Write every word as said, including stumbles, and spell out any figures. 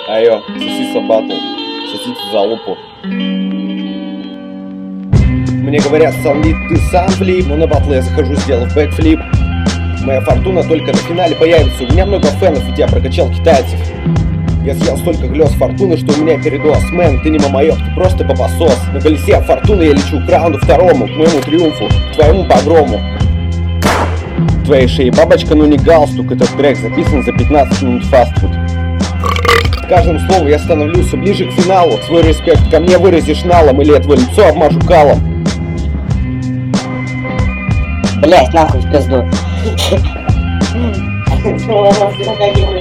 Айо, сосиса батл, сосите залупу. Мне говорят, Санлит, ты сам флип, но на батл я захожу, сделав бэкфлип. Моя фортуна только на финале появится. У меня много фенов, ведь я прокачал китайцев. Я съел столько глёз фортуны, что у меня передоз. Мэн, ты не мамаёк, ты просто попосос. На колесе фортуны я лечу к раунду второму, к моему триумфу, к твоему погрому. В твоей шее бабочка, но не галстук. Этот трек записан за пятнадцать минут фастфуд. С каждым словом я становлюсь все ближе к финалу. Свой респект ко мне выразишь налом, или я твое лицо обмажу калом. Блять, нахуй в пизду.